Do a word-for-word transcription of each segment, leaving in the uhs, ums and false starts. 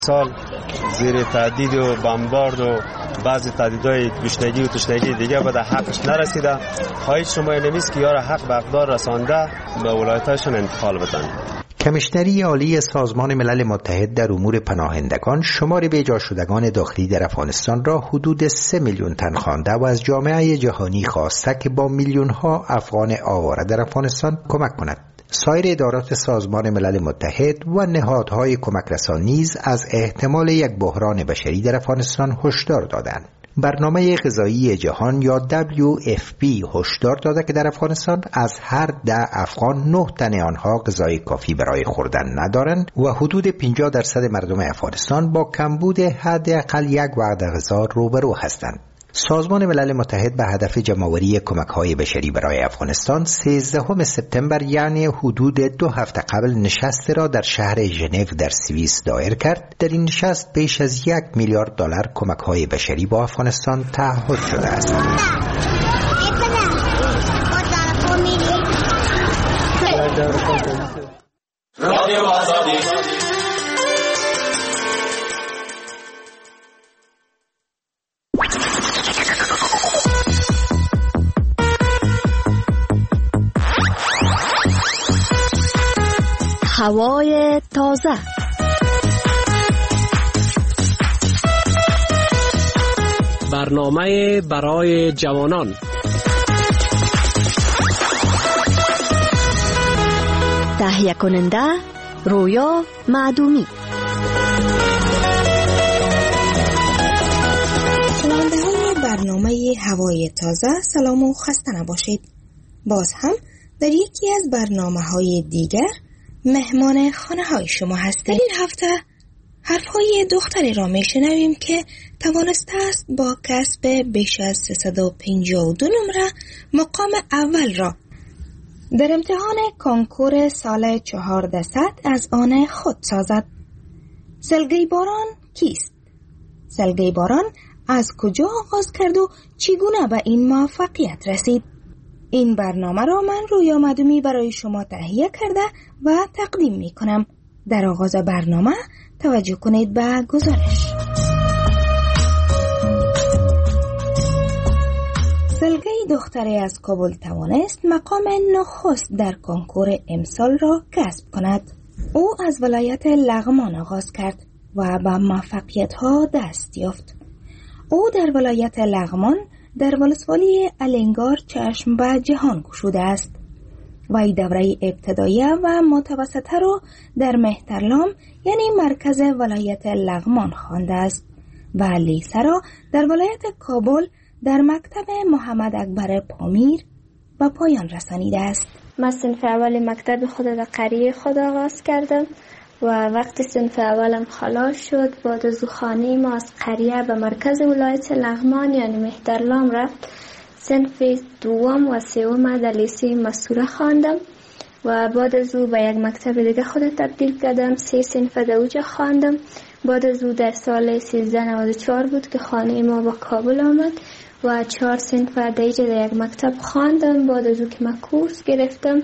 سال زیر تهدید و بمبارد و بعضی تهدیدهای گشنگی و تشنگی دیگه به حقش نرسیده. خواهش شما نمیست که یار حق به اقدار رسانده به ولایتشون انتقال بدن. کمیشنری عالی سازمان ملل متحد در امور پناهندگان شمار بیجا شدگان داخلی در افغانستان را حدود سه میلیون تن خوانده و از جامعه جهانی خواسته که با میلیون ها افغان آواره در افغانستان کمک کند. سایر ادارات سازمان ملل متحد و نهادهای کمک رسان نیز از احتمال یک بحران بشری در افغانستان هشدار دادند. برنامه غذایی جهان یا دبلیو اف پی هشدار داده که در افغانستان از هر ده افغان نه تن آنها غذای کافی برای خوردن ندارند و حدود پنجاه درصد مردم افغانستان با کمبود حداقل یک وعده غذا روبرو هستند. سازمان ملل متحد به هدف جمع‌آوری کمک‌های بشری برای افغانستان سیزدهم سپتامبر یعنی حدود دو هفته قبل نشستی را در شهر ژنو در سوئیس دایر کرد. در این نشست بیش از یک میلیارد دلار کمک‌های بشری با افغانستان تعهد شده است. هوای تازه. برنامه برای جوانان. تهیه کننده رویا معدومی. شنونده های برنامه هوای تازه سلام و خسته نباشید. باز هم در یکی از برنامه های دیگر مهمان خانه های شما هستیم. این هفته حرف های دختری را می شنویم که توانسته است با کسب بیش از سیصد و پنجاه و دو نمره مقام اول را در امتحان کنکور سال چهاردهصد از آن خود سازد. سلگی باران کیست؟ سلگی باران از کجا آغاز کرد و چگونه به این موفقیت رسید؟ این برنامه را من رویا معدومی برای شما تهیه کرده و تقدیم می کنم. در آغاز برنامه توجه کنید به گزارش. سلگی دختری از کابل توانست مقام نخست در کنکور امسال را کسب کند. او از ولایت لغمان آغاز کرد و به موفقیت ها دست یافت. او در ولایت لغمان در ولسوالی الینگار چشم به جهان گشوده است. وی دوره ابتدایی و متوسطه را در مهترلام یعنی مرکز ولایت لغمان خوانده است و لیسه را در ولایت کابل در مکتب محمد اکبر پامیر به پایان رسانیده است. من صنف اول مکتب خود در قریه خود آغاز کردم و وقتی صنف اولم خلاص شد بعد از خانه ما از قریه به مرکز ولایت لغمان یعنی مهترلام رفت. صنف دوم و سوم در لیسه مسوره خواندم و بعد از او به یک مکتب دیگه خود تبدیل کردم. سه صنف در اوجا خواندم. بعد از او در سال سیزده نود و چهار بود که خانه ما به کابل آمد و چهار صنف در اینجا در یک مکتب خواندم. بعد از او که من کورس گرفتم،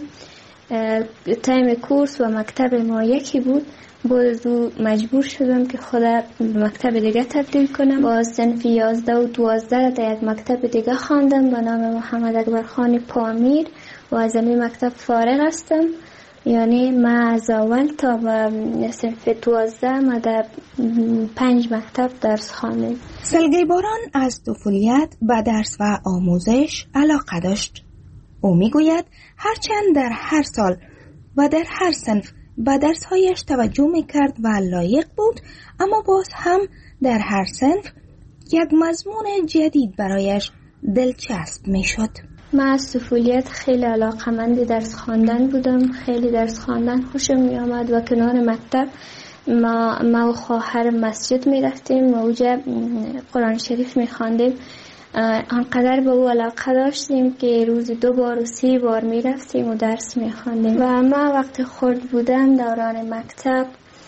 تایم کورس و مکتب ما یکی بود، بعد از او مجبور شدم که خود به مکتب دیگه تبدیل کنم. با صنف یازده و دوازده در یک مکتب دیگه خواندم به نام محمد اکبر خان پامیر و از این مکتب فارغ هستم. یعنی من از اول تا به صنف دوازده من در پنج مکتب درس خواندم. سلگی باران از طفولیت به درس و آموزش علاقه داشت. او میگوید هرچند در هر سال و در هر صنف به درسهایش توجه میکرد و لایق بود، اما باز هم در هر صنف یک مضمون جدید برایش دلچسب میشد. من از طفولیت خیلی علاقه‌مند درس خواندن بودم. خیلی درس خواندن خوشم می آمد و کنار مکتب ما ما و خواهر مسجد می رفتیم و اونجا قرآن شریف می خواندیم. آنقدر به او علاقه داشتیم که روزی دو بار و سه بار می رفتیم و درس می خواندیم. و ما وقتی خرد بودم دوران مکتب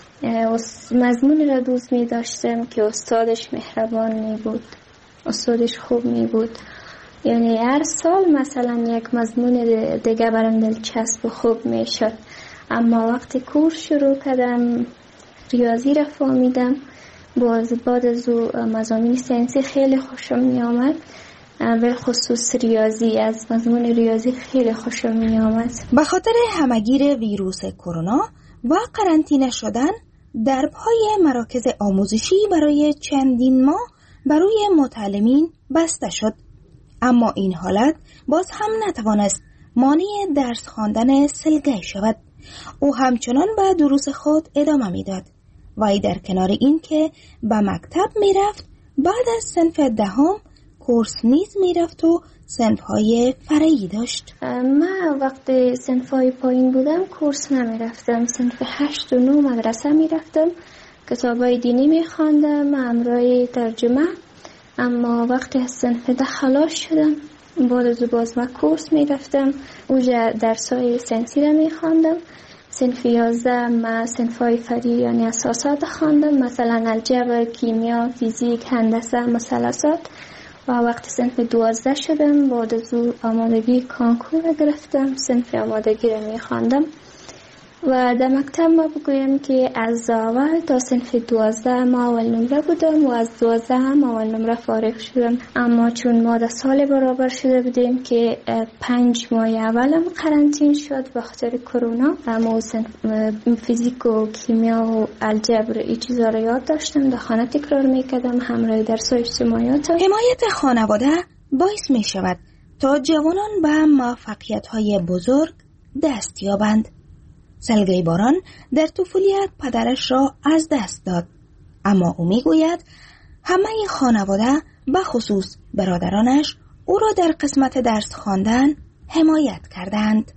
مضمونی را دوست می داشتم که استادش مهربان می بود، استادش خوب می بود. یعنی هر سال مثلا یک مضمون دیگه برام دلچسب و خوب می شد. اما وقتی کورس شروع کردم ریاضی را فهمیدم. باز بعد از مضامین ساینسی خیلی خوشم می آمد، به خصوص ریاضی. از مضمون ریاضی خیلی خوشم می آمد. به خاطر همگیر ویروس کرونا و قرنطینه شدن، درب‌های مراکز آموزشی برای چندین ماه برای متعلمین بسته شد. اما این حالت باز هم نتوانست مانع درس خواندن سلگی شود. او همچنان به دروس خود ادامه میداد. وی در کنار این که به مکتب میرفت، بعد از صنف دهم کورس نیز میرفت و صنف‌های فرعی داشت. من وقتی صنف‌های پایین بودم کورس نمیرفتم. صنف هشت و نو مدرسه میرفتم، کتابای دینی میخواندم همراه ترجمه. اما وقتی از صنف ده خلاص شدم، بعد از باز من کورس میرفتم، اونجا درسای ساینسی را میخواندم. صنف یازده من صنف‌های فرعی یعنی اساسات خواندم، مثلا الجبر، کیمیا، فیزیک، هندسه، مثلثات. و وقتی صنف دوازده شدم، بعد از آمادگی کانکور را گرفتم، صنف آمادگی را میخواندم. و در مکتب ما بگویم که از اول تا صنف دوازده ما اول نمره بودم و از دوازده هم اول نمره فارغ شدم. اما چون ما در سال برابر شده بودیم که پنج ماه اولم قرنطین شد به خاطر کرونا، اما فیزیک و کیمیا و الجبر این چیزا رو یاد داشتم، در خانه تکرار میکردم همراه درس اجتماعیات. حمایت خانواده باعث می شود تا جوانان به موفقیت های بزرگ دست یابند. سلگی باران در طفولیت پدرش را از دست داد، اما او میگوید همه خانواده به خصوص برادرانش او را در قسمت درس خواندن حمایت کردند.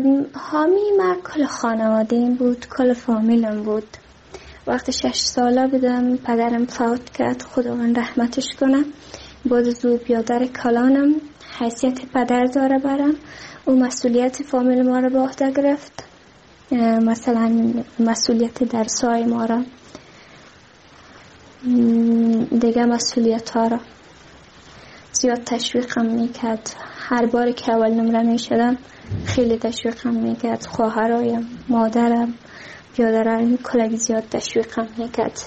حامی ما کل خانواده‌ام بود، کل فامیلم بود. وقتی شش ساله بودم پدرم فوت کرد، خداوند رحمتش کنه. بعد از او بیادر کلانم حیثیت پدر داره برم. او مسئولیت فامیل ما را به عهده گرفت، مثلا مسئولیت درسای ما را، دیگه مسئولیت ها را زیاد تشویقم میکرد. هر بار که اول نمره میشدم خیلی تشویقم میکرد. خواهرایم، مادرم، بیادرم کلی زیاد تشویقم میکرد.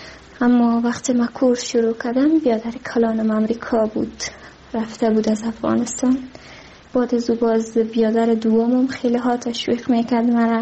اما وقتی ما کورس شروع کردم، بیادر کلانم امریکا بود، رفته بود از افغانستان. بعد از او باز بیادر دومم خیلی ها تشویق میکرد مرا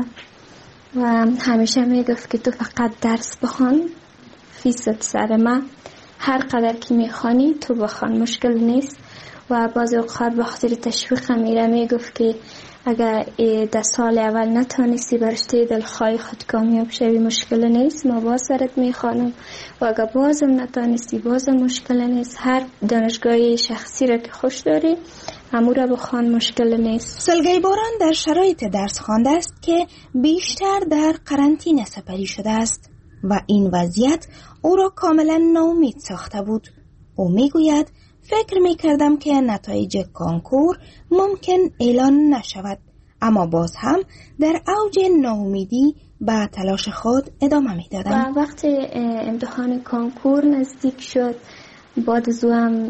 و همیشه میگفت که تو فقط درس بخوان، فیصد سر من، هر قدر که میخوانی تو بخوان، مشکل نیست. و باز اوقات به خاطر تشویق میره میگفت که اگر در سال اول نتونستی برشته دلخواه خود کامیاب شوی مشکل نیست، ما باز سرت میخوانم. و اگر بازم نتونستی بازم مشکل نیست، هر دانشگاه شخصی را که خوش داری همو را بخوان، مشکل نیست. سلگی باران در شرایط درس خوانده است که بیشتر در قرنطینه سپری شده است و این وضعیت او را کاملا ناامید ساخته بود. او میگوید فکر میکردم که نتایج کانکور ممکن اعلان نشود، اما باز هم در اوج ناامیدی به تلاش خود ادامه میدادم. و وقتی امتحان کانکور نزدیک شد، بعد از هم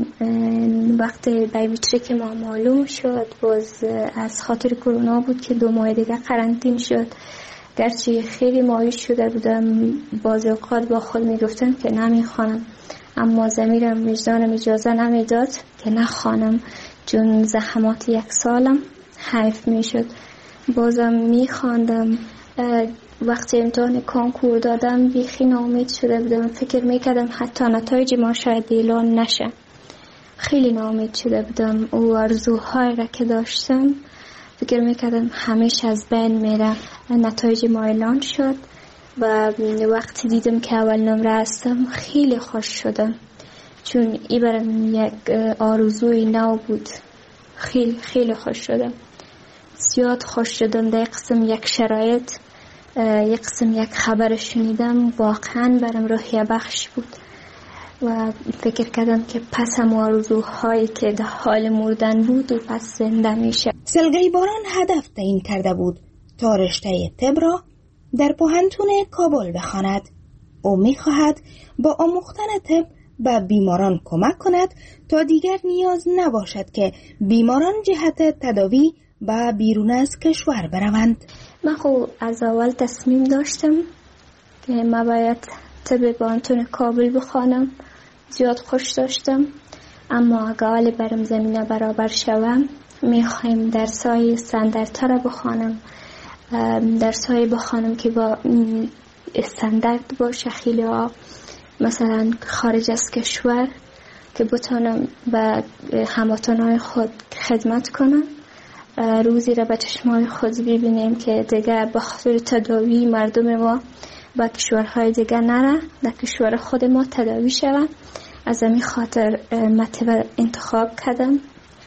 وقتی بیویچری که ما معلوم شد، باز از خاطر کرونا بود که دو ماه دیگه قرنطین شد. گرچه خیلی مایوس شده بودم، باز اوقات با خود میگفتم که نمیخوانم، اما ضمیرم وجدانم اجازه نمیداد که نخوانم، چون زحمات یک سالم حیف میشد. بازم میخواندم. وقتی امتحان کانکور دادم بیخی ناامید شده بودم، فکر میکردم حتی نتایج ما شاید اعلان نشه. خیلی ناامید شده بودم. او آرزوهای را که داشتم فکر میکردم همیشه از بین میره. نتایج ما اعلان شد و وقتی دیدم که اول نمره هستم خیلی خوش شدم، چون این برام یک آرزوی نو بود. خیلی خیلی خوش شدم، زیاد خوش شدم. در قسم یک شرایط، یک قسم یک خبر شنیدم، واقعا برام روحیه بخش بود و فکر کردم که پس هم آرزوهایی که در حال مردن بود و پس زنده میشه. سلگی باران هدف تعیین کرده بود تا رشته طب را در پوهنتون کابل بخواند. او میخواهد با آموختن طب به بیماران کمک کند تا دیگر نیاز نباشد که بیماران جهت تداوی به بیرون از کشور بروند. من خب از اول تصمیم داشتم که من باید طب بانتون کابل بخوانم. زیاد خوش داشتم، اما اگه حالی برم زمینه برابر شوم میخوایم درسای استانداردتر بخوانم، درسای بخوانم که با استاندارد باشه، خیلی ها مثلا خارج از کشور، که بتونم به هموطنهای خود خدمت کنم، روزی را به چشمای خود ببینیم که دیگه به خاطر تداوی مردم ما به کشورهای دیگه نره، در کشور خود ما تداوی شوند. از همین خاطر مطب انتخاب کردم،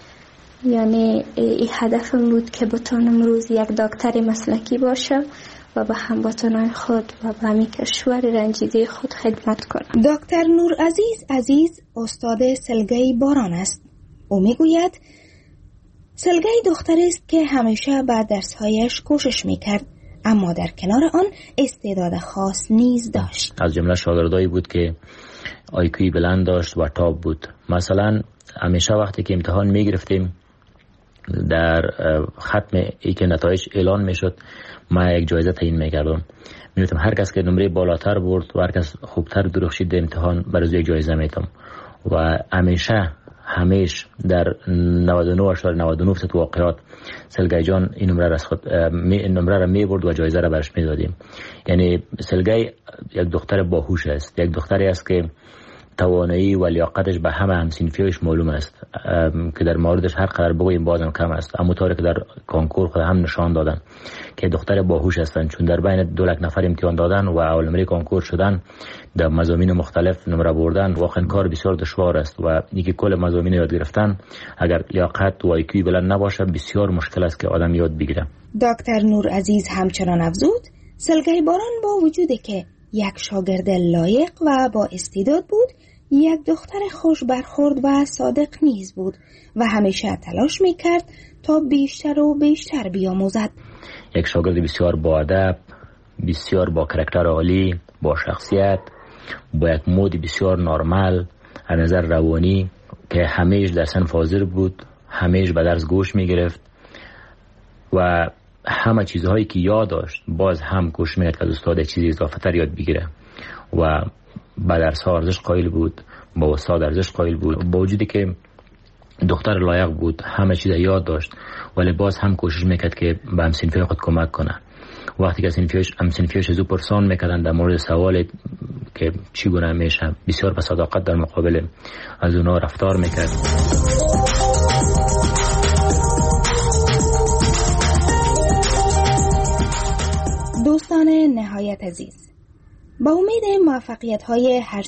یعنی این هدفم بود که بتونم روز یک دکتر مسلکی باشم و به هموطنان خود و به همین کشور رنجیده خود خدمت کنم. دکتر نورعزیز عزیز استاد سلگی باران است. او میگوید سلگی دختری است که همیشه به درسهایش کوشش میکرد، اما در کنار آن استعداد خاص نیز داشت. از جمله شاگردایی بود که آیکوی بلند داشت و تاب بود. مثلا همیشه وقتی که امتحان میگرفتیم در ختم ای که نتایج اعلان میشد، ما یک جایزه تعیین میکردم. میگفتم هر کس که نمره بالاتر برد و هر کس خوبتر درخشید در امتحان برای یک جایزه میتم. و همیشه همیشه در نود و نه اشاره نود و نه فیصد واقعات سلگی جان این نمره را خود این نمره را میبرد و جایزه را برش میدادیم. یعنی سلگی یک دختر باهوش است، یک دختری است که توانایی و لیاقتش به همه همسنفیش معلوم است، که در موردش هر قدر بگوییم بازم کم است، اما طوری که در کنکور خود هم نشان دادن که دختر باهوش هستند، چون در بین دو لک نفر امتحان دادن و اول نمره کنکور شدن، در مضامین مختلف نمره بردن واقعا کار بسیار دشوار است و اینکه کل مضامین یاد گرفتن اگر لیاقت و آیکیو بلند نباشه بسیار مشکل است که آدم یاد بگیره. دکتر نورعزیز همچنان افزود سلگی باران با وجودی که یک شاگرد لایق و با استعداد بود، یک دختر خوش برخورد و صادق نیز بود و همیشه تلاش میکرد تا بیشتر و بیشتر بیاموزد. یک شاگرد بسیار با ادب، بسیار با کاراکتر عالی، با شخصیت، با یک مود بسیار نرمال از نظر روانی، که همیشه در صنف حاضر بود، همیشه به درس گوش میگرفت و همه چیزهایی که یاد داشت باز هم کوشش میکرد که از استاد چیزی اضافه تر یاد بگیره و به درس ها ارزش قائل بود، با استاد ارزش قائل بود. با وجودی که دختر لایق بود، همه چیز یاد داشت، ولی باز هم کوشش میکرد که به همسنفی خود کمک کنه. وقتی که همسنفیش همسنفیش از او پرسان میکردن در مورد سوال که چگونه میشه، بسیار با صداقت در مقابل از اونها رفتار میکرد. دوستان نهایت عزیز، با امید موفقیت های هر